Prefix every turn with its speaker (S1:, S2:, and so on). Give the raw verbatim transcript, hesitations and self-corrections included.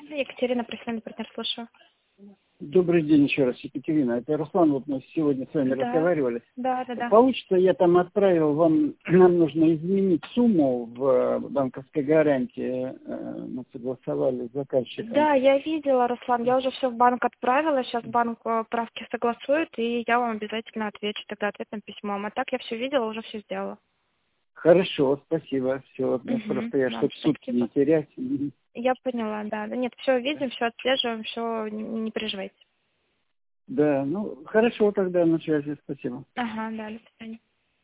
S1: Екатерина, профессиональный партнер, слушаю.
S2: Добрый день еще раз, Екатерина. Это Руслан, вот мы сегодня с вами
S1: Да.
S2: разговаривали.
S1: Да, да, да.
S2: Получится, я там отправил вам, нам нужно изменить сумму в банковской гарантии, э, мы согласовали с заказчиком.
S1: Да, я видела, Руслан, я уже все в банк отправила, сейчас банк э, правки согласует, и я вам обязательно отвечу тогда ответным письмом. А так я все видела, уже все сделала.
S2: Хорошо, спасибо, все,
S1: Угу.
S2: просто я,
S1: Да,
S2: чтобы сутки не терять. Мгм.
S1: Я поняла, да. Да нет, все видим, все отслеживаем, все, не, не переживайте.
S2: Да, ну, хорошо тогда, на связи, спасибо.
S1: Ага, да, до свидания.